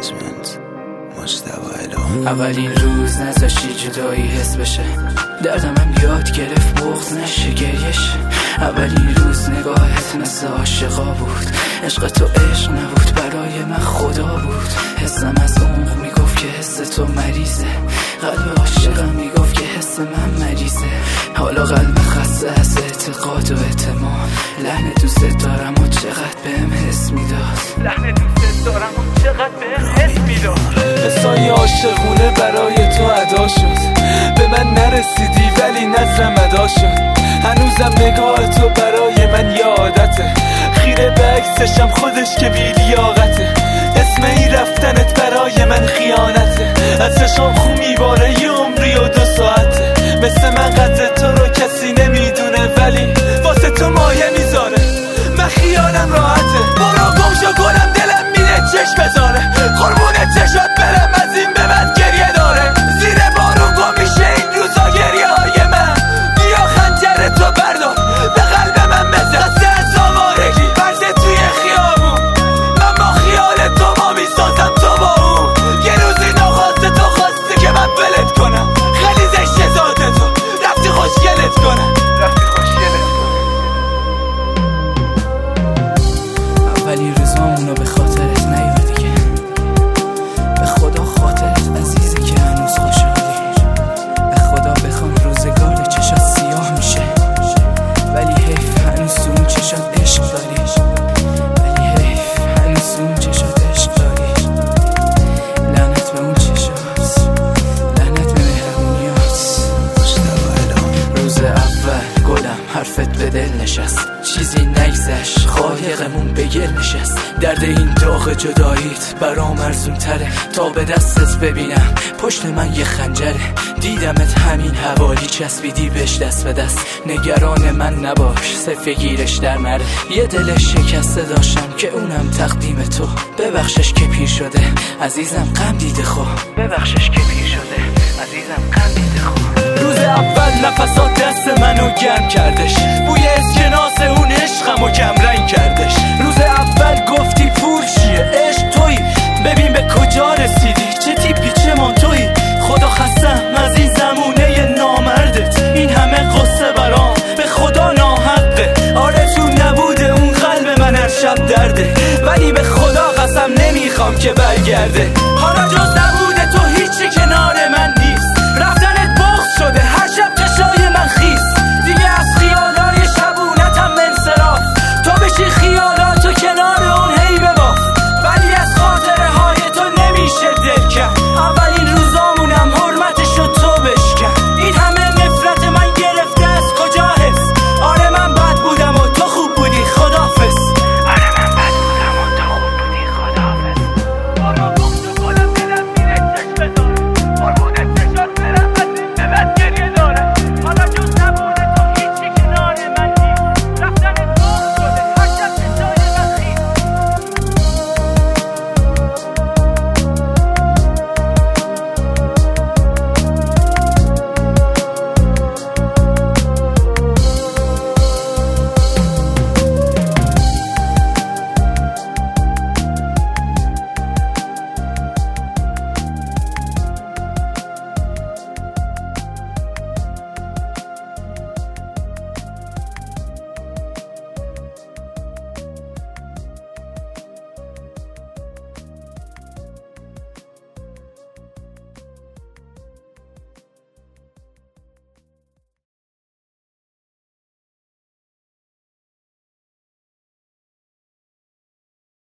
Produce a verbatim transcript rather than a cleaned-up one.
منیجمنت مجتبی الهام. اولین روز نذاشی جدایی حس بشه، دردم هم یاد گرفت بغض نشه گریش. اولین روز نگاهت مثل عاشقا بود، عشق تو عشق نبود برای من خدا بود. حسم از عمق میگفت که حس تو مریضه، قلب عاشقم میگفت که حس من مریضه. حالا قلب خسته از اعتقاد و اعتماد، لحن دوست دارم و چقدر بهم حس میداد، لحن دوست دارم و چقدر بهم حس میداد. حسای عاشقونه برای تو ادا شد، به من نرسیدی ولی نظرم ادا شد. هنوزم نگاه تو برای من یادته، خیره به عکسشم خودش که بی لیاقته. اسم این رفتنت برای من خیانته، از چشام خون میباره یه عمری و دو ساعته. مثل من قدر تو رو کسی نمیدونه ولی واسه تو مایه میذاره، من خیالم راحته. برو گم شو گلم، دلم میره چشم بذاره، قربون چشات برم از این به بعد گریه داره. زیر بارون گم میشه این روزا گریه های من، بیا خنجر تو بردار به قلب من بزن. دسته از آوارگی برده توی خیابون، من با خیال تو ما میسازم تو با اون. یه روزی نخواسته تو خواستی که من ولت کنم، خیلی زشته ذات تو رفتی خوشگلت کنم، رفتی خوشگلت کنم. اولی روزامونو به خاطرت نیاد دیگه، به خدا خاطرت عزیزه که هنوز خوشحالی. به خدا بخوام روزگار چشات سیاه میشه، ولی حیف هنوز تو اون چشات عشق داری، ولی حیف هنوز تو اون چشات عشق داری. لعنت به اون چشات، لعنت به مهربونیات. روز اول گلم حرفت به دل نشست، چیزی نگذشت قایقمون به گل نشست. درد این داغ جداییت برام ارزون تره تا به دستت ببینم پشت من یه خنجره. دیدمت همین حوالی چسبیدی بهش دست به دست، نگران من نباش سفگیرش در نره. یه دل شکسته داشتم که اونم تقدیم تو، ببخشش که پیر شده عزیزم غم دیده خو، ببخشش که پیر شده عزیزم غم دیده خو. روز اول نفسات دست منو گرم کردش، بوی اسکناس اون عشقمو کم رنگ کردش. روز اول گفتی پول چیه عشق تویی، ببین به کجا رسیدی، چه تیپی چه مانتویی. خدا خستم از این زمونه نامردت، این همه قصه برام به خدا ناحقه. آرزو نبوده اون قلب من هر شب درده، ولی به خدا قسم نمیخوام که برگرده. حالا جز